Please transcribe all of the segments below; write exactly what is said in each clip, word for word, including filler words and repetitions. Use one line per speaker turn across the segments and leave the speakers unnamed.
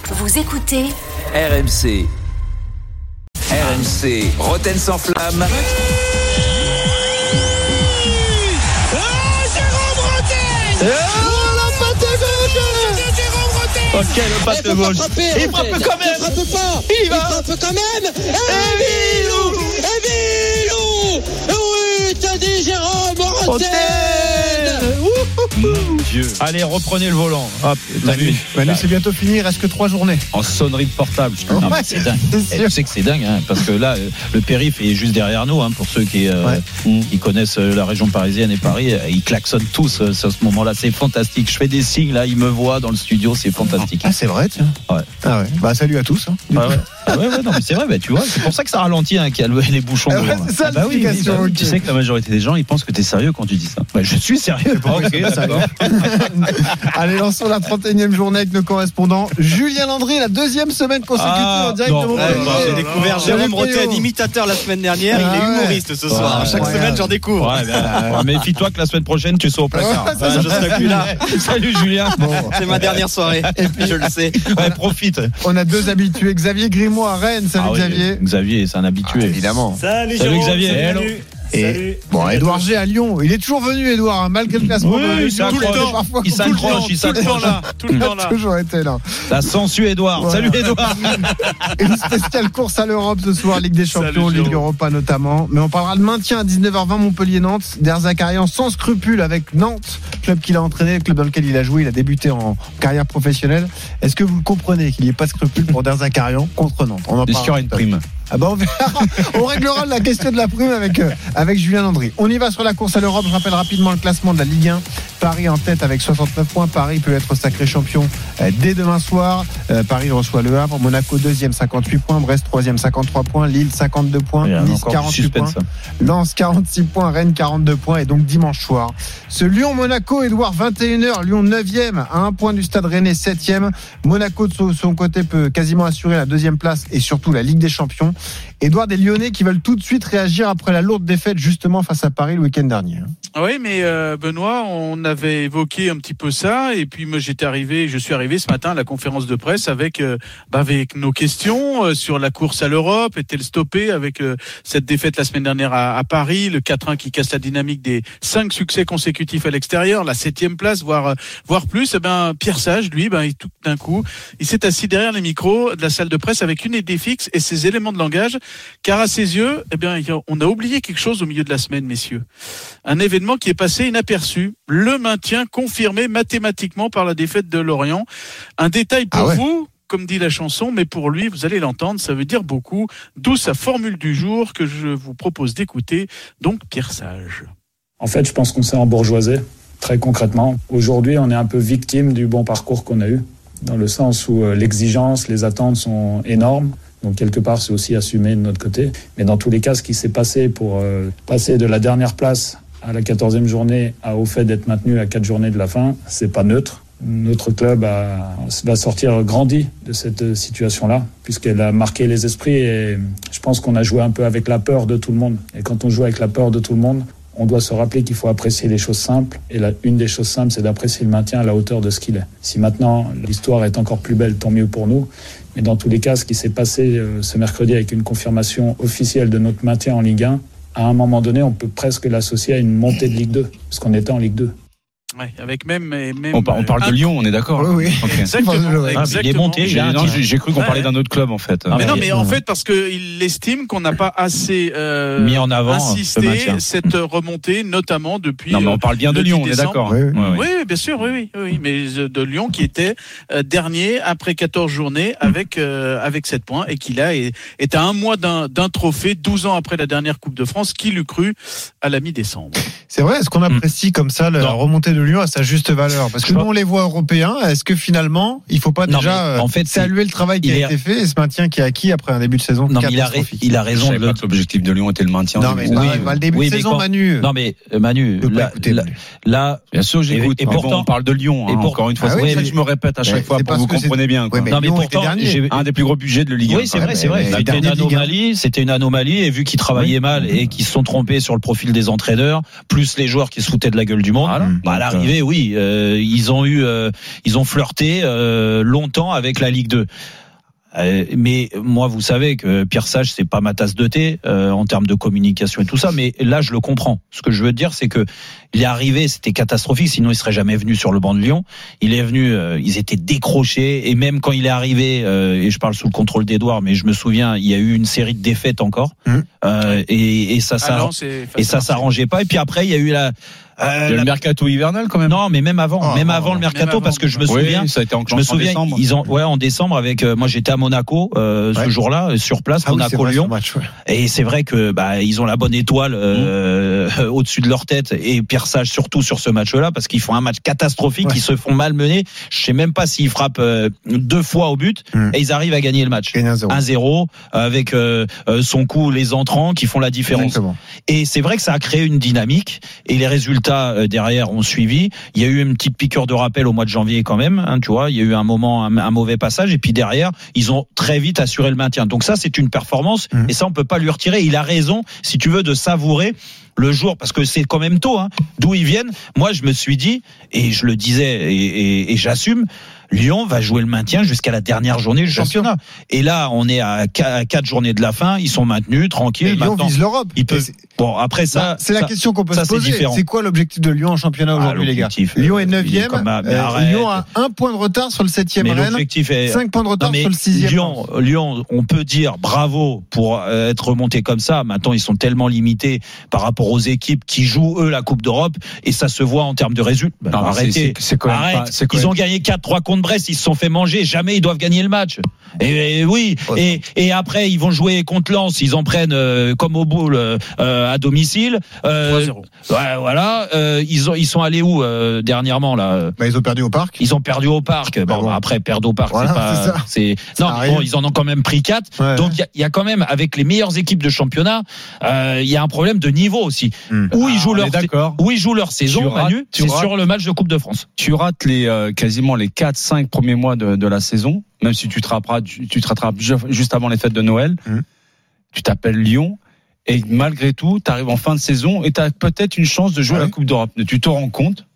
Vous écoutez
R M C. R M C, Rotten sans flamme.
Oh, Jérôme Rotten!
Oh, la patte gauche!
Jérôme Rotten!
Ok, le patte gauche. Il frappe quand même!
Il frappe pas!
Il va!
Il frappe quand même! Et Bilou! Et Bilou! Oui, t'as dit Jérôme Rotten!
Mon Dieu.
Allez, reprenez le volant. Hop,
Manu,
Manu, c'est bientôt fini, il reste que trois journées.
en sonnerie de portable. Je te dis,
Ouais,
non, mais c'est dingue.
c'est
Et
sûr.
tu sais que c'est dingue, hein, parce que là, euh, le périph' est juste derrière nous. Hein, pour ceux qui, euh,
Ouais.
qui connaissent euh, la région parisienne et Paris, euh, ils klaxonnent tous euh, à ce moment-là. C'est fantastique. Je fais des signes là, ils me voient dans le studio, c'est fantastique.
Ah, c'est vrai, tiens.
Ouais.
Ah ouais. Bah, salut à tous. Hein, du
Ah
coup.
ouais. Ah ouais, ouais, non, mais c'est vrai, bah, tu vois, c'est pour ça que ça ralentit, hein, qu'il y a le- les bouchons.
Ah ouais,
devant.
c'est ça
Ah bah oui, oui,
l'explication,
bah oui.
ok.
Tu sais que la majorité des gens, ils pensent que t'es sérieux quand tu dis ça.
Bah, je suis sérieux.
pas vrai que
Ok,
c'est pas
d'accord.
Allez, lançons la trente et unième journée avec nos correspondants. Julien Landry, la deuxième semaine consécutive
Ah,
en direct
non,
de
ouais,
Montpellier.
bah,
J'ai découvert Jérôme Rotten, imitateur la semaine dernière.
Ah
il est
ouais.
humoriste ce soir.
Ouais,
Chaque
ouais.
semaine, j'en découvre.
Ouais, ben, ouais, méfie-toi que la semaine prochaine, tu sois au placard.
Ouais, ça,
Ouais, je serai plus là.
Salut Julien.
Bon,
C'est ma dernière soirée. Je le sais.
Ouais, profite.
on a deux habitués. Xavier Grimaud à Rennes. Salut
Ah oui,
Xavier.
Xavier, c'est un habitué.
Ah, évidemment.
Salut,
Salut
Jérôme,
Xavier.
salut,
Hello.
Manu.
Et
Salut.
bon,
Salut à
Edouard
tous.
G à Lyon. Il est toujours venu, Edouard, hein, malgré le classement.
Oui,
de la
il
Ligue,
s'accroche.
parfois,
Il
tout le temps,
s'accroche, il
Tout le temps
s'accroche.
là. Tout le
Il
temps
a
là.
toujours été là.
La sensu Edouard.
Voilà.
Salut Edouard.
Une spéciale course à l'Europe ce soir, Ligue des Champions,
Salut,
Ligue
Jérôme.
Europa notamment. Mais on parlera de maintien à dix-neuf heures vingt Montpellier-Nantes. Der Zakarian sans scrupule avec Nantes, club qu'il a entraîné, club dans lequel il a joué. Il a débuté en carrière professionnelle. Est-ce que vous le comprenez qu'il n'y ait pas de scrupule pour Der Zakarian contre Nantes? On en
Est-ce qu'il y aura
parlera
une
tout à l'heure.
prime?
Ah bah on verra. On réglera la question de la prime avec, euh, avec Julien Landry. On y va sur la course à l'Europe. Je rappelle rapidement le classement de la Ligue un. Paris en tête avec soixante-neuf points. Paris peut être sacré champion euh, dès demain soir. Euh, Paris reçoit le Havre. Monaco deuxième, cinquante-huit points. Brest troisième, cinquante-trois points. Lille cinquante-deux points.
Il y a
Nice
encore du
quarante-huit points.
suspense.
Lens quarante-six points. Rennes quarante-deux points. Et donc dimanche soir, ce Lyon-Monaco, Edouard, vingt et une heures. Lyon neuvième à un point du Stade Rennais septième. Monaco de son- son côté peut quasiment assurer la deuxième place et surtout la Ligue des Champions. Edouard, des Lyonnais qui veulent tout de suite réagir après la lourde défaite justement face à Paris le week-end dernier.
Oui, mais euh, Benoît, on avait évoqué un petit peu ça, et puis moi j'étais arrivé, je suis arrivé ce matin à la conférence de presse avec euh, bah, avec nos questions euh, sur la course à l'Europe. Est-elle stoppée avec euh, cette défaite la semaine dernière à, à Paris, le quatre un qui casse la dynamique des cinq succès consécutifs à l'extérieur, la septième place, voire euh, voire plus. Eh ben Pierre Sage, lui, ben il- tout d'un coup, il s'est assis derrière les micros de la salle de presse avec une idée fixe et ses éléments de langage, car à ses yeux, eh bien il y a- on a oublié quelque chose au milieu de la semaine, messieurs. Un événement qui est passé inaperçu, le maintien confirmé mathématiquement par la défaite de Lorient. Un détail pour
Ah ouais.
vous, comme dit la chanson, mais pour lui, vous allez l'entendre, ça veut dire beaucoup. D'où sa formule du jour que je vous propose d'écouter, donc Pierre Sage.
En fait, je pense qu'on s'est embourgeoisé, très concrètement. Aujourd'hui, on est un peu victime du bon parcours qu'on a eu, dans le sens où euh, l'exigence, les attentes sont énormes. Donc, quelque part, c'est aussi assumé de notre côté. Mais dans tous les cas, ce qui s'est passé pour euh, passer de la dernière place à la quatorzième journée à, au fait d'être maintenu à quatre journées de la fin, c'est pas neutre. Notre club a, va sortir grandi de cette situation-là, puisqu'elle a marqué les esprits et je pense qu'on a joué un peu avec la peur de tout le monde. Et quand on joue avec la peur de tout le monde, on doit se rappeler qu'il faut apprécier les choses simples. Et la, une des choses simples, c'est d'apprécier le maintien à la hauteur de ce qu'il est. Si maintenant l'histoire est encore plus belle, tant mieux pour nous. Mais dans tous les cas, ce qui s'est passé euh, ce mercredi avec une confirmation officielle de notre maintien en Ligue un, à un moment donné, on peut presque l'associer à une montée de Ligue deux, parce qu'on était en Ligue deux.
Ouais, avec même, même
On, par- on parle de Lyon, on est d'accord.
Oui, oui.
Ok.
Exactement.
Ah, mais
Ah, mais il est monté,
J'ai,
il a un
non,
titre.
j'ai, j'ai cru qu'on
Ouais,
parlait
ouais.
d'un autre club en fait.
Ah,
Mais non,
mais-
mais en fait, parce qu'il estime qu'on n'a pas assez euh,
Mis en avant, ce
insisté
maintien.
cette remontée, notamment depuis.
Non, mais
euh,
on parle bien de
le
Lyon,
dix
on est
décembre.
d'accord.
Oui, oui.
Ouais, ouais.
Oui, oui, bien sûr, oui, oui, oui, mais de Lyon qui était euh, dernier après quatorze journées avec euh, avec sept points et qui là est, est à un mois d'un, d'un trophée, douze ans après la dernière Coupe de France. Qui l'eût cru à la mi-décembre?
C'est vrai, est-ce qu'on apprécie comme ça la
Non.
remontée de Lyon à sa juste valeur? Parce que
Je
nous,
vois.
on les voit européens. Est-ce que finalement, il faut pas
Non,
déjà
mais en
euh,
fait,
saluer le travail qui
il
a
est-
été fait et ce maintien qui est acquis après un début de saison
Non, mais il a, ra-
catastrophique?
il a
Je
raison
savais
de
pas que l'objectif de Lyon était le maintien.
Non,
en
mais
début de
pas,
saison.
pas le début
Oui,
de
mais
saison,
quand-
Manu.
Non, mais euh, Manu,
Je peux pas
là,
écouter,
là,
Manu.
là,
Bien sûr, j'écoute.
Et- et
Mais
pourtant-
bon, on parle de Lyon,
et
hein,
pour-
encore une fois.
Ah
C'est
oui,
pour ça
mais-
que je me répète à
mais
chaque fois
c'est
pour
parce
vous
que c'est-
comprenez bien. quoi.
Ouais, mais
non, mais
Lyon
pourtant,
était dernier.
j'ai-
Un des plus gros budgets de Ligue un.
oui, c'est
Ouais,
vrai,
mais-
c'est vrai.
mais
C'était une
dernier de Ligue un.
anomalie, c'était une anomalie, et vu qu'ils travaillaient mal et qu'ils se sont trompés sur le profil des entraîneurs, plus les joueurs qui se foutaient de la gueule du monde,
Voilà.
bah, la
Ouais,
l'arrivée, oui, euh, ils ont eu, euh, ils ont flirté euh, longtemps avec la Ligue deux. Euh, mais moi, vous savez que Pierre Sage, c'est pas ma tasse de thé euh, en termes de communication et tout ça. Mais là, je le comprends. Ce que je veux dire, c'est que il est arrivé, c'était catastrophique. Sinon, il serait jamais venu sur le banc de Lyon. Il est venu, euh, ils étaient décrochés. Et même quand il est arrivé, euh, et je parle sous le contrôle d'Edouard, mais je me souviens, il y a eu une série de défaites encore. Mmh. Euh, et, et ça, ça, ah non, et ça s'arrangeait pas. Et puis après, il y a eu la
Euh, le la... mercato hivernal quand même.
Non, mais même avant,
oh,
même
oh,
avant le mercato, avant. Parce que je me
oui,
souviens,
ça a été
je me souviens,
en décembre.
ils ont, ouais, en décembre avec, euh, moi j'étais à Monaco euh, ouais. ce jour-là, sur place, ah Monaco-Lyon. Oui, ouais. Et c'est vrai que bah ils ont la bonne étoile euh, mmh. au-dessus de leur tête et Pierre Sage surtout sur ce match-là parce qu'ils font un match catastrophique, ouais. ils se font malmener. Je sais même pas s'ils frappent euh, deux fois au but mmh. et ils arrivent à gagner le match. un zéro avec euh, son coup les entrants qui font la différence. Exactement. Et c'est vrai que ça a créé une dynamique et les résultats euh, derrière ont suivi. Il y a eu une petite piqûre de rappel au mois de janvier quand même, hein, tu vois. Il y a eu un moment, un, un mauvais passage, et puis derrière, ils ont très vite assuré le maintien. Donc ça, c'est une performance, mmh. et ça, on peut pas lui retirer. Il a raison, si tu veux, de savourer le jour, parce que c'est quand même tôt, hein, d'où ils viennent. Moi, je me suis dit, et je le disais, et, et, et j'assume, Lyon va jouer le maintien jusqu'à la dernière journée du championnat. Et là, on est à quatre journées de la fin. Ils sont maintenus, tranquilles.
Et Lyon vise l'Europe.
Ils peuvent... Bon, après ça,
bah, c'est la
ça,
question qu'on peut
ça,
se poser. C'est, c'est quoi l'objectif de Lyon en championnat aujourd'hui, ah, les gars? Lyon est neuvième. Euh, Lyon a un point de retard sur le septième Rennes. Est... cinq points de retard non, sur le sixième.
Lyon, Lyon, on peut dire bravo pour être remonté comme ça. Maintenant, ils sont tellement limités par rapport aux équipes qui jouent eux la Coupe d'Europe, et ça se voit en termes de résultats. Bah, non, arrêtez. C'est, c'est quand même Arrête. Pas, c'est quand ils même... ont gagné quatre trois contre Brest. Ils se sont fait manger. Jamais ils doivent gagner le match. Et, et oui. Oh, et, et après, ils vont jouer contre Lens. Ils en prennent euh, comme au boule euh, à domicile. Euh,
trois zéro.
Ouais, voilà. Euh, ils ont, ils sont allés où euh, dernièrement là?
Bah, ils ont perdu au Parc.
Ils ont perdu au Parc. Bon, bon. Après perdre au Parc, voilà, c'est pas. C'est, ça. c'est... Non, mais bon, ils en ont quand même pris quatre. Ouais. Donc il y, y a quand même avec les meilleures équipes de championnat, il euh, y a un problème de niveau aussi. Mmh. Où ah, ils jouent leur, où ils jouent leur saison, rates, Manu, c'est rates, sur le match de Coupe de France.
Tu rates les euh, quasiment les quatre cinq premiers mois de, de la saison, même si tu te rattrapes, tu, tu te rattrapes juste avant les fêtes de Noël. Mmh. Tu t'appelles Lyon. Et malgré tout, tu arrives en fin de saison et tu as peut-être une chance de jouer ouais. la Coupe d'Europe. Tu te rends compte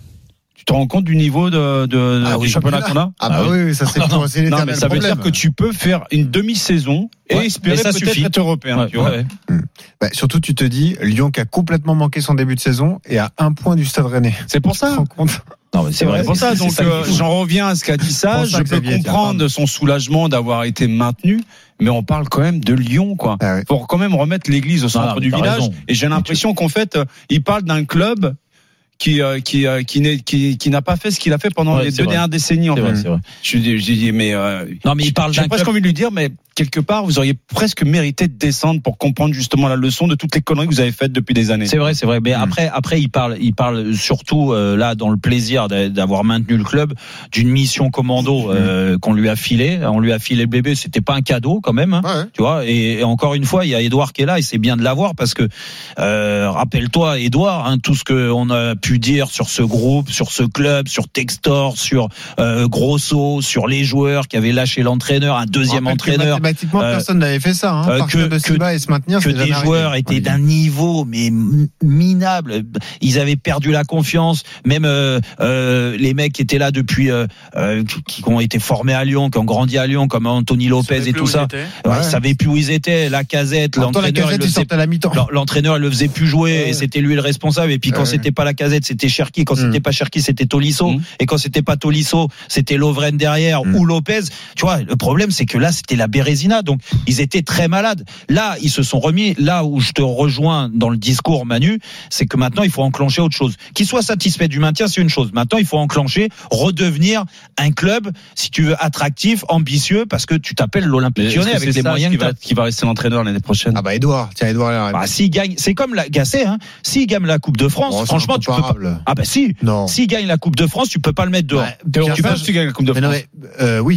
Tu te rends compte du niveau de, de,
ah
du
oui,
championnat qu'on a
Ah bah oui, oui, ça c'est, pour, c'est l'éternel
non, mais ça
problème.
veut dire que tu peux faire une demi-saison et ouais, espérer ça peut-être suffit. Être européen.
Ouais,
tu vois
ouais.
Mmh. Bah, surtout, tu te dis, Lyon qui a complètement manqué son début de saison et à un point du Stade Rennais.
C'est pour ça.
Tu te rends compte
Non, mais c'est, c'est vrai,
c'est pour ça. Donc, euh, j'en reviens à ce qu'a dit ça. Je peux comprendre son soulagement d'avoir été maintenu, mais on parle quand même de Lyon, quoi. Ah oui. Pour quand même remettre l'église au centre non, du village. Raison. Et j'ai l'impression qu'en fait, il parle d'un club qui euh, qui euh, qui, n'est, qui qui n'a pas fait ce qu'il a fait pendant ouais, les deux vrai. dernières décennies. En
c'est
fait.
vrai, c'est vrai.
Je dis mais euh,
non, mais il parle
j'ai
d'un
presque
club...
envie de lui dire, mais quelque part, vous auriez presque mérité de descendre pour comprendre justement la leçon de toutes les conneries que vous avez faites depuis des années.
C'est vrai, c'est vrai. Mais mmh. après, après, il parle, il parle surtout euh, là dans le plaisir d'avoir maintenu le club d'une mission commando euh, mmh. qu'on lui a filé. On lui a filé le bébé. C'était pas un cadeau quand même, hein, ouais. tu vois. Et, et encore une fois, il y a Edouard qui est là et c'est bien de l'avoir parce que euh, rappelle-toi, Edouard, hein, tout ce que on a pu dire sur ce groupe, sur ce club, sur Textor, sur euh, Grosso, sur les joueurs qui avaient lâché l'entraîneur, un deuxième entraîneur.
Mathématiquement, euh, personne n'avait fait ça. Hein, euh, que de Silva et se maintenir,
que des joueurs arrivé. étaient ouais. d'un niveau mais minable. Ils avaient perdu la confiance. Même euh, euh, les mecs qui étaient là depuis, euh, euh, qui ont été formés à Lyon, qui ont grandi à Lyon, comme Anthony Lopez et tout ça, ouais, ouais. ils savaient plus où ils étaient. Lacazette, l'entraîneur,
la Casette, il sortait à la mi-temps.
L'entraîneur, il le faisait plus jouer ouais. et c'était lui le responsable. Et puis quand ouais. c'était pas Lacazette, c'était Cherki. Quand mmh. c'était pas Cherki, c'était Tolisso. Mmh. Et quand c'était pas Tolisso, c'était Lovren derrière mmh. ou Lopez. Tu vois, le problème, c'est que là, c'était la Bérésina. Donc, ils étaient très malades. Là, ils se sont remis. Là où je te rejoins dans le discours, Manu, c'est que maintenant, il faut enclencher autre chose. Qu'ils soient satisfaits du maintien, c'est une chose. Maintenant, il faut enclencher, redevenir un club, si tu veux, attractif, ambitieux, parce que tu t'appelles l'Olympique Lyonnais avec les moyens
qui va, qui va rester l'entraîneur l'année prochaine.
Ah bah Edouard, tiens Edouard.
Bah, s'il gagne, c'est comme la Gasset, hein. S'il gagne la Coupe de France, oh, franchement, tu peux pas. Ah bah si. Non. S'il gagne la Coupe de France, tu peux pas le mettre dehors.
Bah, tu, tu, tu gagnes la Coupe de France.
Mais non, mais, euh, oui.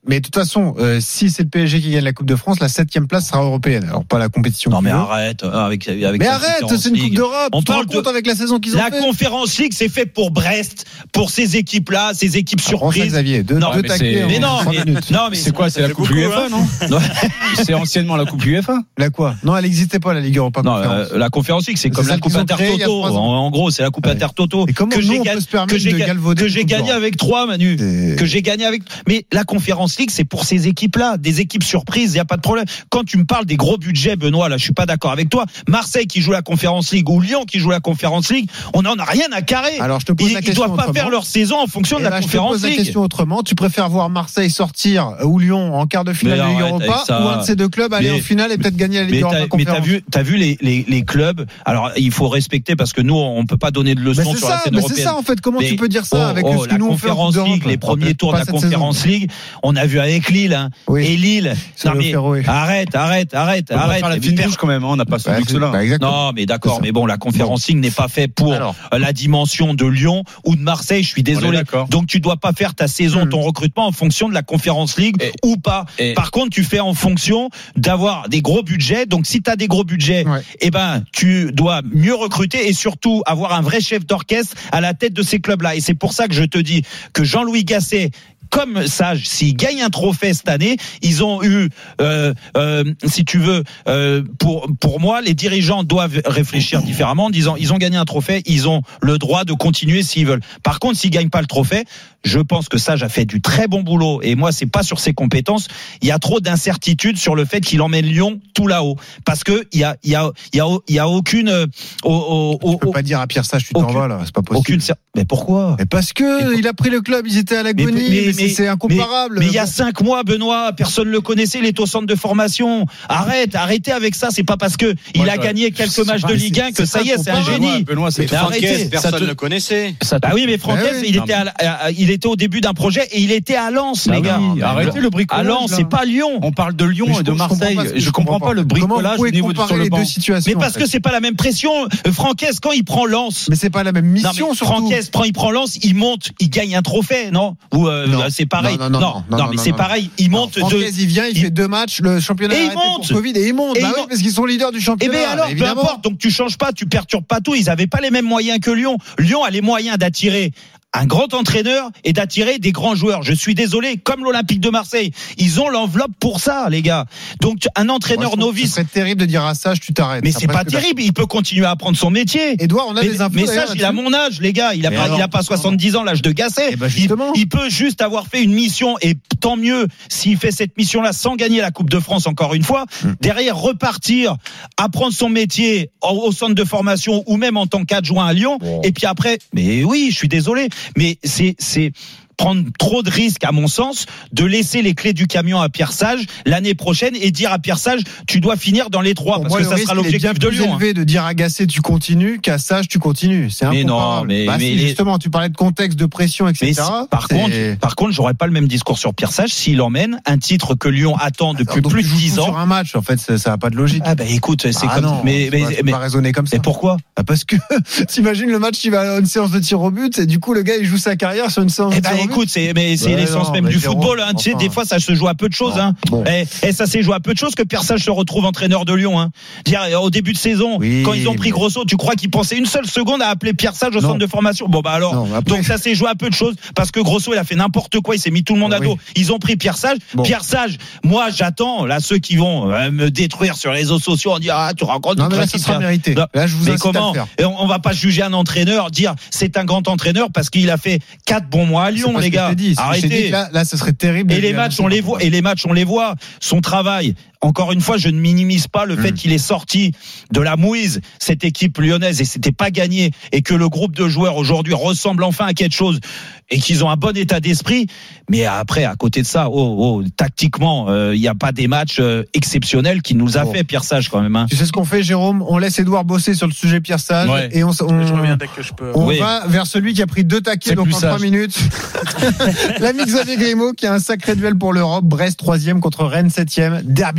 Mais de toute façon, euh, si c'est le P S G qui gagne la Coupe de France, la septième place sera européenne. Alors pas la compétition.
Non mais arrête, avec avec.
Mais arrête, c'est une Coupe d'Europe.
On
tu
parle
te rends compte avec la saison qu'ils ont
la
fait.
La Conférence League, c'est fait pour Brest, pour ces équipes-là, ces équipes surprises.
Xavier, deux,
non,
deux
mais
taquets
mais non, mais, non, mais
c'est quoi, c'est la Coupe U F A, non? C'est anciennement la Coupe U F A.
La quoi? Non, elle n'existait pas la Ligue Europa.
Non, euh, la Conférence League, c'est, c'est comme la Coupe Intertoto. En, en gros, c'est la Coupe ouais. Intertoto
que j'ai gagné, que j'ai,
que j'ai gagné avec trois, Manu. Et... Que j'ai gagné avec. Mais la Conférence League, c'est pour ces équipes-là, des équipes surprises. Il y a pas de problème. Quand tu me parles des gros budgets, Benoît, là, je suis pas d'accord avec toi. Marseille qui joue la Conférence League ou Lyon qui joue la Conférence League, on n'en a rien à carrer.
Alors, je te pose
ils,
la question
ils doivent pas
autrement.
faire leur saison en fonction
et
de la
là,
Conférence
League. Je te pose
League.
la question autrement. Tu préfères voir Marseille sortir ou Lyon en quart de finale de Ligue Europa ou un de ces deux clubs aller mais, en finale et peut-être gagner la Ligue Europa Conférence.
Mais t'as vu, t'as vu les, les, les clubs. Alors, il faut respecter parce que nous, on peut pas donner de leçons sur
ça,
la scène
mais
européenne.
C'est ça, en fait. Comment
mais,
tu peux dire ça
oh,
avec
oh,
ce que
la
nous on fait
Conférence League, les premiers tours de la Conférence League, on a vu avec Lille, hein, oui. et Lille. Non, mais arrête, arrête, arrête,
on
arrête.
On la fine rouge quand même, on n'a pas celui que cela.
Non, mais d'accord, mais bon, la Conférence League n'est pas faite pour
Alors.
la dimension de Lyon ou de Marseille. Je suis désolé. Donc tu dois pas faire ta saison, ton recrutement en fonction de la Conférence League
et,
ou pas.
Et...
Par contre, tu fais en fonction d'avoir des gros budgets. Donc si tu as des gros budgets, ouais. eh ben tu dois mieux recruter et surtout avoir un vrai chef d'orchestre à la tête de ces clubs-là. Et c'est pour ça que je te dis que Jean-Louis Gasset, comme Sage, s'ils gagnent un trophée cette année, ils ont eu, euh, euh, si tu veux, euh, pour pour moi, les dirigeants doivent réfléchir différemment en disant ils ont gagné un trophée, ils ont le droit de continuer s'ils veulent. Par contre, s'ils gagnent pas le trophée, je pense que Sage a fait du très bon boulot et moi, c'est pas sur ses compétences. Il y a trop d'incertitudes sur le fait qu'il emmène Lyon tout là-haut, parce que il y a il y a il y a il y a aucune. Euh, au, au,
tu peux
au,
pas dire à Pierre Sage tu t'en vas là, c'est pas possible.
Aucune. Mais pourquoi?
Mais parce que il a pris le club, ils étaient à l'agonie. Mais, mais, mais, mais c'est incomparable.
Mais, mais il y a cinq mois, Benoît, personne le connaissait, il est au centre de formation. Arrête, arrêtez avec ça. C'est pas parce que il moi, a gagné quelques matchs de Ligue un que ça y est, c'est un génie.
Benoît, c'est
arrêtez.
Personne ne le connaissait.
Bah oui, mais Franquès, il était, à, il était au début d'un projet et il était à Lens, les gars.
Arrêtez le bricolage.
À Lens, c'est pas Lyon.
On parle de Lyon et de Marseille. Je comprends pas le bricolage au niveau sur le banc.
Mais parce que c'est pas la même pression. Franquès, quand il prend Lens.
Mais c'est pas la même mission.
Franquès prend, il prend Lens, il monte, il gagne un trophée, non? Ou c'est pareil.
Non, non, non, non,
non, non mais
non,
c'est
non,
pareil. Il monte
de. Franquès, il vient, il, il fait deux matchs, le championnat
et
il monte pour Covid et il monte. Et bah il oui, monte. Parce qu'ils sont leaders du championnat.
Et bien alors,
évidemment.
peu importe. Donc tu changes pas, tu perturbes pas tout. Ils avaient pas les mêmes moyens que Lyon. Lyon a les moyens d'attirer un grand entraîneur et d'attirer des grands joueurs. Je suis désolé, comme l'Olympique de Marseille, ils ont l'enveloppe pour ça, les gars. Donc un entraîneur
Moi,
novice.
C'est terrible de dire à Sage, tu t'arrêtes.
Mais c'est pas terrible, il peut continuer à apprendre son métier.
Edouard, on a
mais,
des infos.
Mais Sage, il a mon âge, les gars. Il a pas, alors, il a pas soixante-dix ans, l'âge de Gasset.
Ben
il, il peut juste avoir fait une mission et tant mieux s'il fait cette mission-là sans gagner la Coupe de France encore une fois. Hum. Derrière, repartir, apprendre son métier au, au centre de formation ou même en tant qu'adjoint à Lyon. Bon. Et puis après, mais oui, je suis désolé, mais c'est c'est prendre trop de risques, à mon sens, de laisser les clés du camion à Pierre Sage l'année prochaine et dire à Pierre Sage, tu dois finir dans les trois, parce
moi,
que ça sera l'objectif de Lyon.
C'est élevé
hein.
de dire à Gasset tu continues qu'à Sage tu continues. C'est incomparable.
Mais non, mais,
bah,
mais
si,
les...
justement, tu parlais de contexte, de pression, et cetera.
Si, par
c'est...
contre, par contre, j'aurais pas le même discours sur Pierre Sage s'il emmène un titre que Lyon attend depuis
Alors,
plus de dix ans.
Sur un match, en fait, ça, ça a pas de logique.
Ah bah écoute, c'est
ah
comme.
Non,
mais mais
pas,
mais
pas raisonner comme ça.
Et pourquoi?
Ah parce que t'imagines le match, il va à une séance de tir au but, et du coup le gars il joue sa carrière sur une séance
eh
de tir
bah,
au but.
Écoute, c'est mais c'est
ouais,
l'essence
non,
même du
Jérôme,
football. Hein,
enfin,
tu sais, des fois ça se joue à peu de choses.
Non,
hein.
bon.
Et, et ça s'est joué à peu de choses que Pierre Sage se retrouve entraîneur de Lyon. Hein. Dire au début de saison,
oui,
quand ils ont pris
mais...
Grosso, tu crois qu'ils pensaient une seule seconde à appeler Pierre Sage au
non.
centre de formation? Bon bah alors,
non, après...
donc ça s'est joué à peu de choses parce que Grosso il a fait n'importe quoi, il s'est mis tout le monde à dos. Oui. Ils ont pris Pierre Sage. Bon. Pierre Sage, moi j'attends là ceux qui vont euh, me détruire sur les réseaux sociaux en disant ah tu rencontres.
Non mais là ça sera mérité.
Non.
Là je vous
mais
incite
comment
à le faire.
Et on, on va pas juger un entraîneur, dire c'est un grand entraîneur parce qu'il a fait quatre bons mois à Lyon, les gars.
Dit.
Arrêtez.
Dit là, là, ce serait terrible.
Et les matchs, on les voit. Et les matchs, on les voit. Son travail. Encore une fois, je ne minimise pas le mmh. fait qu'il est sorti de la mouise, cette équipe lyonnaise, et c'était pas gagné, et que le groupe de joueurs aujourd'hui ressemble enfin à quelque chose, et qu'ils ont un bon état d'esprit. Mais après, à côté de ça, oh, oh, tactiquement, il euh, n'y a pas des matchs euh, exceptionnels qu'il nous a bon. fait, Pierre Sage, quand même. Hein.
Tu sais ce qu'on fait, Jérôme? On laisse Edouard bosser sur le sujet Pierre Sage,
ouais.
et on, on,
je reviens dès que je peux.
on
oui.
va vers celui qui a pris deux taquets, donc en trois minutes. L'ami Xavier Grimaud, qui a un sacré duel pour l'Europe. Brest, troisième contre Rennes, septième. Derby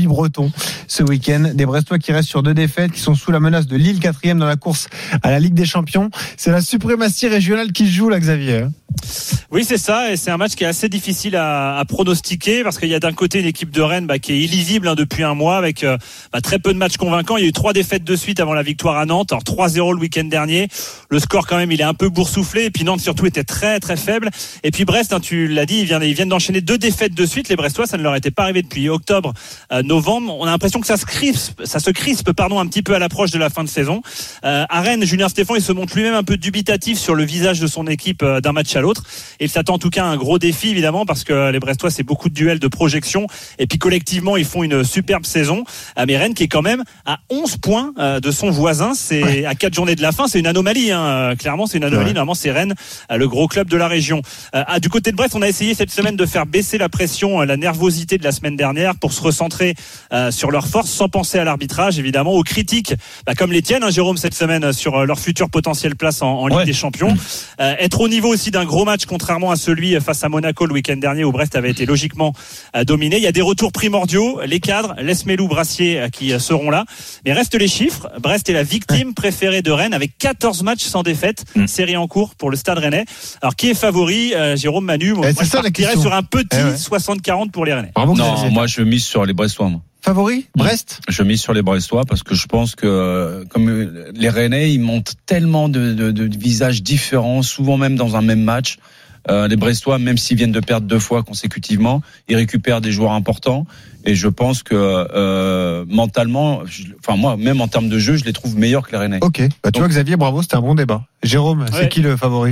breton ce week-end. Des Brestois qui restent sur deux défaites, qui sont sous la menace de Lille, quatrième dans la course à la Ligue des Champions. C'est la suprématie régionale qui se joue là, Xavier.
Oui, c'est ça, et c'est un match qui est assez difficile à, à pronostiquer parce qu'il y a d'un côté une équipe de Rennes bah, qui est illisible hein, depuis un mois avec euh, bah, très peu de matchs convaincants. Il y a eu trois défaites de suite avant la victoire à Nantes, alors trois zéro le week-end dernier. Le score quand même, il est un peu boursouflé, et puis Nantes surtout était très très faible. Et puis Brest, hein, tu l'as dit, ils viennent, ils viennent d'enchaîner deux défaites de suite. Les Brestois, ça ne leur était pas arrivé depuis octobre, euh, novembre. On a l'impression que ça se crispe, ça se crispe pardon, un petit peu à l'approche de la fin de saison. Euh, à Rennes, Julien Stéphan, il se montre lui-même un peu dubitatif sur le visage de son équipe euh, d'un match à l'autre. Et il s'attend en tout cas à un gros défi évidemment parce que les Brestois c'est beaucoup de duels de projection et puis collectivement ils font une superbe saison. Mais Rennes qui est quand même à onze points de son voisin, c'est ouais. à quatre journées de la fin, c'est une anomalie hein. Clairement c'est une anomalie, ouais. Normalement c'est Rennes le gros club de la région. Ah, du côté de Brest on a essayé cette semaine de faire baisser la pression, la nervosité de la semaine dernière pour se recentrer euh, sur leurs forces sans penser à l'arbitrage évidemment, aux critiques bah, comme les tiennes hein, Jérôme cette semaine sur leur future potentielle place en, en Ligue ouais. des Champions. Euh, être au niveau aussi d'un gros match contrairement à celui face à Monaco le week-end dernier où Brest avait été logiquement dominé. Il y a des retours primordiaux, les cadres, Lesmelou, Brassier qui seront là. Mais restent les chiffres. Brest est la victime préférée de Rennes avec quatorze matchs sans défaite, mmh. série en cours pour le Stade Rennais. Alors qui est favori euh, Jérôme, Manu? Moi, moi je partirais sur un petit eh ouais. soixante quarante pour les Rennais.
Bravo, non, moi je mise sur les Brestois. Moi.
Favori Brest?
Je mise sur les Brestois parce que je pense que comme les Rennais, ils montent tellement de, de, de visages différents, souvent même dans un même match. Euh, les Brestois, même s'ils viennent de perdre deux fois consécutivement, ils récupèrent des joueurs importants. Et je pense que euh, mentalement, je, enfin moi, même en termes de jeu, je les trouve meilleurs que les Rennais.
Ok. Bah, tu Donc, vois, Xavier, bravo, c'était un bon débat. Jérôme, ouais. c'est qui le favori?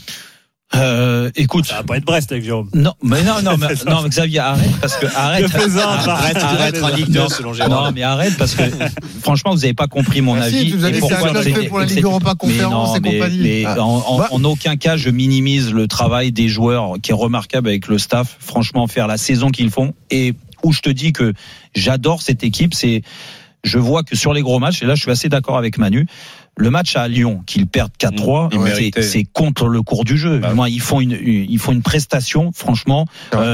Euh, écoute,
ça va pas être Brest avec Jérôme.
Non, mais non, non, mais, non, Xavier, arrête parce que arrête.
Je plaisante,
arrête, arrête, arrête en Ligue deux selon Jérôme. Non, mais arrête parce que franchement, vous avez pas compris mon
Merci,
avis.
Tu nous as dit c'est un club fait pour la Ligue Europa Conférence et compagnie.
Mais ah. en, en, bah. en aucun cas, je minimise le travail des joueurs qui est remarquable avec le staff. Franchement, faire la saison qu'ils font et où je te dis que j'adore cette équipe, c'est, je vois que sur les gros matchs et là, je suis assez d'accord avec Manu. Le match à Lyon, qu'ils perdent quatre trois, mmh, c'est, c'est contre le cours du jeu. Bah, Moi, ils font une, ils font une prestation, franchement,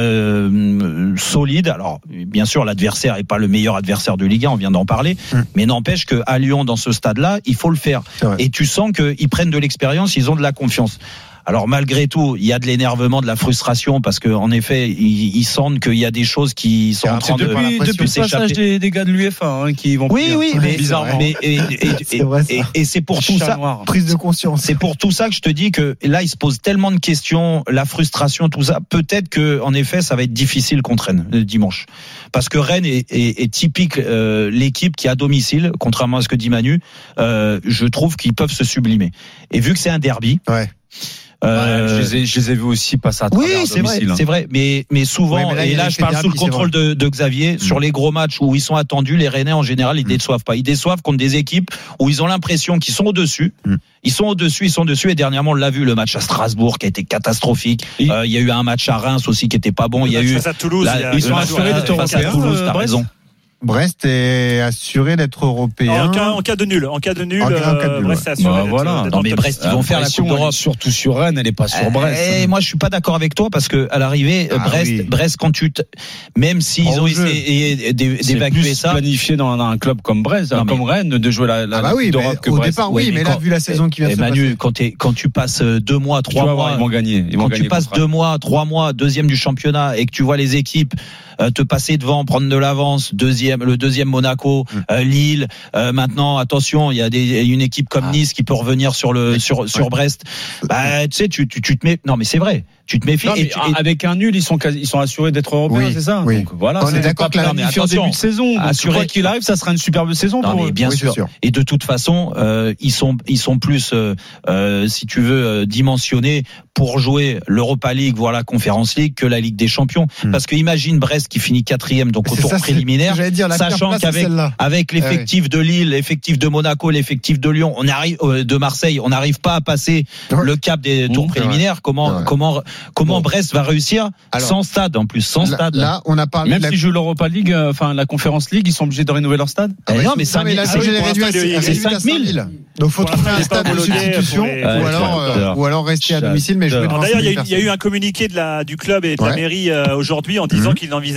euh, solide. Alors, bien sûr, l'adversaire est pas le meilleur adversaire de Ligue un, on vient d'en parler, mmh. mais n'empêche que à Lyon, dans ce stade-là, il faut le faire. Et tu sens qu'ils prennent de l'expérience, ils ont de la confiance. Alors malgré tout, il y a de l'énervement, de la frustration parce que en effet, ils, ils sentent qu'il y a des choses qui sont en train
de depuis,
de
depuis le passage des, des gars de l'U E F A hein, qui vont.
Oui, oui, mais
bizarrement.
Mais, et, et, et, c'est vrai, et, et c'est pour tout ça. Noir.
Prise de conscience.
C'est pour tout ça que je te dis que là, ils se posent tellement de questions, la frustration, tout ça. Peut-être que en effet, ça va être difficile contre Rennes le dimanche, parce que Rennes est, est, est typique euh, l'équipe qui à domicile, contrairement à ce que dit Manu, euh, je trouve qu'ils peuvent se sublimer. Et vu que c'est un derby.
Ouais.
Euh, ouais, je, les ai, je les ai vus aussi passer à travers
oui, c'est
domicile.
Vrai,
hein.
c'est vrai, mais mais souvent, oui, mais là, et là je parle sous le contrôle de, de Xavier, mmh. sur les gros matchs où ils sont attendus, les Rennais en général ils mmh. déçoivent pas, ils déçoivent contre des équipes où ils ont l'impression qu'ils sont au-dessus, mmh. ils sont au-dessus, ils sont au-dessus, et dernièrement on l'a vu, le match à Strasbourg qui a été catastrophique, il euh, y a eu un match à Reims aussi qui était pas bon, il y a eu
à Toulouse,
la,
il y a
ils sont assurés d'être européens, Toulouse, t'as raison.
Brest est assuré d'être européen.
En cas, en cas de nul, en cas de nul,
en cas, en cas de
euh,
nul
Brest
ouais.
est assuré.
Bah, voilà.
Non mais Brest, ils vont faire la Coupe d'Europe.
Surtout sur Rennes, elle est pas sur Brest.
Et moi, je suis pas d'accord avec toi parce que à l'arrivée, ah, Brest, oui. Brest, quand tu, te... même s'ils oh, ont essayé d'évacuer ça,
planifié dans un club comme Brest, non, comme Rennes, de jouer la, la
ah bah oui,
Coupe d'Europe que
au
Brest.
départ, oui, mais, mais là, vu la saison qui vient de se
Manu,
passer.
quand tu quand tu passes deux mois, trois mois,
ils vont gagner.
Quand tu passes deux mois, trois mois, deuxième du championnat et que tu vois les équipes te passer devant, prendre de l'avance, deuxième, le deuxième Monaco, euh, Lille. Euh, maintenant, attention, il y a des, une équipe comme Nice qui peut revenir sur le sur ouais. sur Brest. Bah, tu sais, tu, tu tu te mets. Non, mais c'est vrai. Tu te méfies.
Non,
et tu,
et... Avec un nul, ils sont quasi, ils sont assurés d'être européens,
oui,
c'est ça.
Oui.
Donc voilà.
On est d'accord que la
fin début de saison. Assuré quoi qu'il arrive, ça sera une superbe saison
non,
pour
mais
eux.
bien
oui,
sûr.
sûr.
Et de toute façon, euh, ils sont ils sont plus, euh, euh, si tu veux, euh, dimensionnés pour jouer l'Europa League, voire la Conference League, que la Ligue des Champions. Hmm. Parce que imagine Brest qui finit quatrième, donc au tour ça, préliminaire,
dire,
sachant qu'avec avec l'effectif ouais. de Lille, l'effectif de Monaco, l'effectif de Lyon, on arrive euh, de Marseille, on n'arrive pas à passer ouais. le cap des tours mmh, préliminaires. Ouais. Comment ouais. comment comment bon. Brest va réussir Alors, sans stade en plus, sans
là,
stade.
Là, on a parlé
même
la...
s'ils jouent l'Europa League, enfin euh, la Conference League, ils sont obligés de rénover leur stade.
Ah ouais, non, mais cinq mille. C'est cinq mille. Donc faut trouver un stade de substitution ou alors ou alors rester à domicile mais jouer devant.
D'ailleurs, il y a eu un communiqué de la du club et de la mairie aujourd'hui en disant qu'ils envisageaient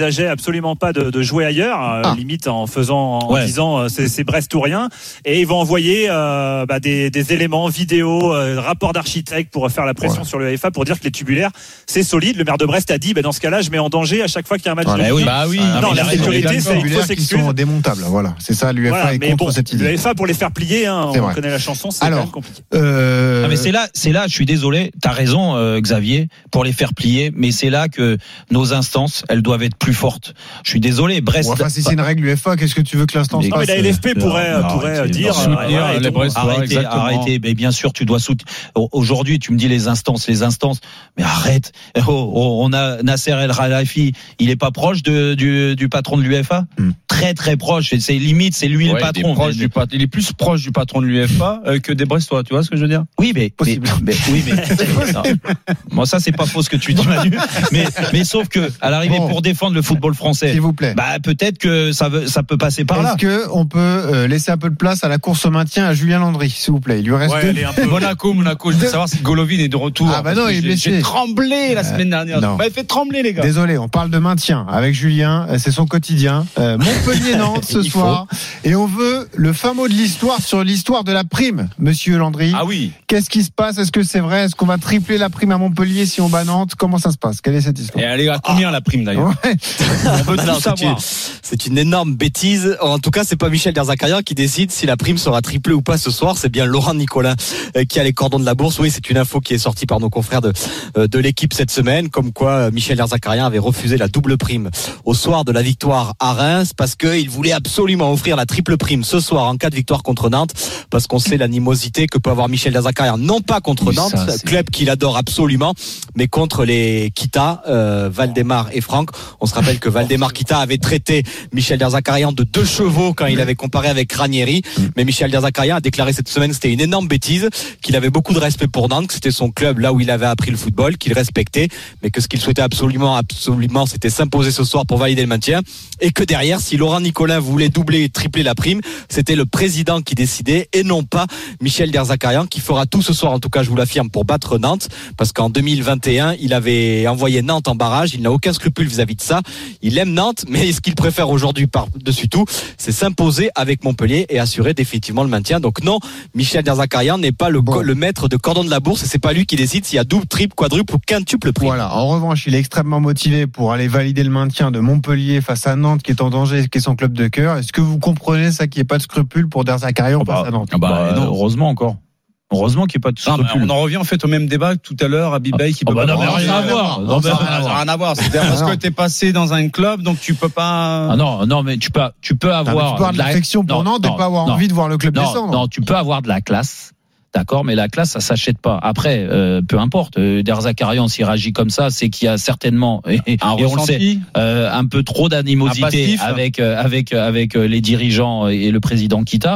n'envisageait absolument pas de, de jouer ailleurs, ah. limite en faisant, en ouais. disant c'est, c'est Brest ou rien. Et ils vont envoyer euh, bah, des, des éléments vidéo, euh, rapports d'architectes pour faire la pression ouais. sur le F A pour dire que les tubulaires c'est solide. Le maire de Brest a dit bah, dans ce cas-là, je mets en danger à chaque fois qu'il y a un match.
Ah,
de
oui. Bah oui.
Ah, non, la sécurité, c'est une fausse excuse.
Qui sont démontables. Voilà, c'est ça. L'U E F A voilà, est contre
bon,
cette idée.
L'U E F A pour les faire plier, hein, on vrai. connaît la chanson, c'est Alors, quand même compliqué.
Euh... Ah, mais c'est là, c'est là. Je suis désolé. T'as raison, euh, Xavier, pour les faire plier. Mais c'est là que nos instances, elles doivent être plus fortes. Je suis désolé. Brest.
Bon, enfin, si c'est une règle U E F A, qu'est-ce que tu veux que l'instance
fasse? Non, mais la L F P pourrait, euh, pourrait arrêtez, dire.
Soutenir euh, les Brestois. Arrêtez, arrêtez. Mais bien sûr, tu dois soutenir. Aujourd'hui, tu me dis les instances, les instances. Mais arrête. Oh, oh, on a Nasser El Khelaifi. Il est pas proche de, du, du patron de l'U E F A. Hmm. Très très proche. C'est limite, c'est lui ouais, le patron.
Il est, proche du pat... il est plus proche du patron de l'U E F A euh, que des Brestois. Tu vois ce que je veux dire?
Oui, mais possible. Mais, mais, oui, mais non. Bon, ça c'est pas faux ce que tu dis, Manu. Mais mais sauf que à l'arrivée bon. pour défendre le football français,
s'il vous plaît.
Bah peut-être que ça veut, ça peut passer par
Est-ce
là.
Est-ce que on peut euh, laisser un peu de place à la course au maintien à Julien Landry, s'il vous plaît? Il lui reste
ouais,
deux.
Un peu... Monaco, Monaco. Je veux savoir si Golovin est de retour.
Ah bah non, il est blessé.
J'ai tremblé la semaine dernière.
Euh,
bah, il fait trembler les gars.
Désolé, on parle de maintien avec Julien. C'est son quotidien. Euh, Montpellier-Nantes ce soir. Et on veut le fin mot de l'histoire sur l'histoire de la prime, monsieur Landry.
Ah oui.
Qu'est-ce qui se passe? Est-ce que c'est vrai? Est-ce qu'on va tripler la prime à Montpellier si on bat Nantes? Comment ça se passe? Quelle est cette histoire?
Et elle est à combien ah. la prime d'ailleurs? Ouais. On veut tout non, savoir.
C'est une, c'est une énorme bêtise. En tout cas, c'est pas Michel Derzakarian qui décide si la prime sera triplée ou pas ce soir. C'est bien Laurent Nicolin qui a les cordons de la bourse. Oui, c'est une info qui est sortie par nos confrères de, de l'équipe cette semaine, comme quoi Michel Derzakarian avait refusé la double prime au soir de la victoire à Reims parce qu'il voulait absolument offrir la triple prime ce soir en cas de victoire contre Nantes, parce qu'on sait l'animosité que peut avoir Michel Derzakarian, non pas contre oui, Nantes, ça, club qu'il adore absolument, mais contre les Kita, euh, Valdemar et Franck. On se rappelle que Valdemar Kita avait traité Michel Derzakarian de deux chevaux quand il avait comparé avec Ranieri, mais Michel Derzakarian a déclaré cette semaine que c'était une énorme bêtise, qu'il avait beaucoup de respect pour Nantes, que c'était son club là où il avait appris le football, qu'il respectait, mais que ce qu'il souhaitait absolument, absolument, c'était s'imposer ce soir pour valider le maintien, et que derrière, si Laurent Nicolin voulait doubler et tripler la prime, c'était le président qui décidait et non pas Michel Derzakarian, qui fera tout ce soir, en tout cas je vous l'affirme, pour battre Nantes, parce qu'en deux mille vingt et un il avait envoyé Nantes en barrage. Il n'a aucun scrupule vis-à-vis de ça, il aime Nantes, mais ce qu'il préfère aujourd'hui par-dessus tout, c'est s'imposer avec Montpellier et assurer définitivement le maintien. Donc non, Michel Derzakarian n'est pas le, bon. co- le maître de cordon de la bourse, et c'est pas lui qui décide s'il y a double, triple, quadruple ou quintuple prime.
Voilà, en revanche il est extrêmement motivé pour aller valider le maintien de Montpellier face à Nantes qui est en danger, qui est son club de cœur. Est-ce que vous comprenez ça, qu'il n'y ait pas de scrupule pour Derzakarian oh bah, face à Nantes?
bah, bah, non, heureusement encore. Heureusement qu'il n'y a pas de scrupule.
On en revient en fait au même débat que tout à l'heure, Habib Bey qui
oh
peut
bah
pas.
Non, mais rien à voir.
Non, non, ça n'a rien à voir. C'est parce que t'es passé dans un club, donc tu peux pas.
Ah non, non, mais tu peux, tu peux avoir.
Non, tu peux avoir de l'affection pour Nantes et pas avoir
non,
envie de voir le club
non,
descendre.
Non, tu peux avoir de la classe. D'accord, mais la classe, ça s'achète pas. Après, euh, peu importe. Euh, Derzakarian, s'il réagit comme ça, c'est qu'il y a certainement, et, et on le sait, euh, un peu trop d'animosité avec euh, avec avec les dirigeants et le président Kita.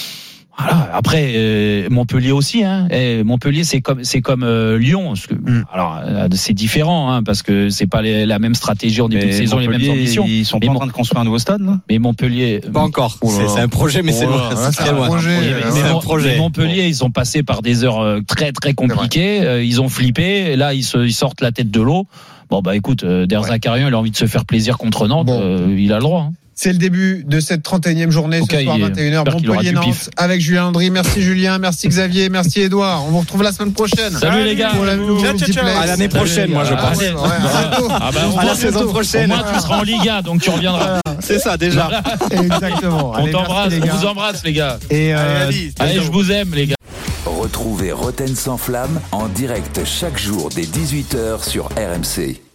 Voilà. Après euh, Montpellier aussi, hein. Et Montpellier c'est comme c'est comme euh, Lyon. Parce que, mm. Alors euh, c'est différent, hein, parce que c'est pas les, la même stratégie en début de saison, Montpellier, les mêmes ambitions.
Ils sont pas
mais
en train de construire un nouveau stade, là.
Mais Montpellier,
pas encore. Oh c'est, c'est un projet, mais oh c'est loin. C'est très loin.
Projet,
mais,
euh,
mais,
un
projet. mais Montpellier, ils sont passés par des heures très très compliquées. Euh, ils ont flippé. Et là, ils, se, ils sortent la tête de l'eau. Bon bah écoute, euh, Derzakarian, il a envie de se faire plaisir contre Nantes. Bon. Euh, il a le droit. Hein.
C'est le début de cette trente et unième journée okay, ce soir vingt et une heures Montpellier-Nantes avec Julien Landry. Merci Julien, merci Xavier, merci Edouard. On vous retrouve la semaine prochaine.
Salut les gars.
Pour la
ciao, ciao, ciao. À l'année prochaine, moi je pense.
Ouais,
ah bah, à la saison prochaine.
Au moins tu seras en Liga, donc tu reviendras.
C'est ça déjà.
Exactement.
On t'embrasse, on vous embrasse les gars.
Et
euh, allez, allez, je vous aime les gars.
Retrouvez Roten sans flamme en direct chaque jour dès dix-huit heures sur R M C.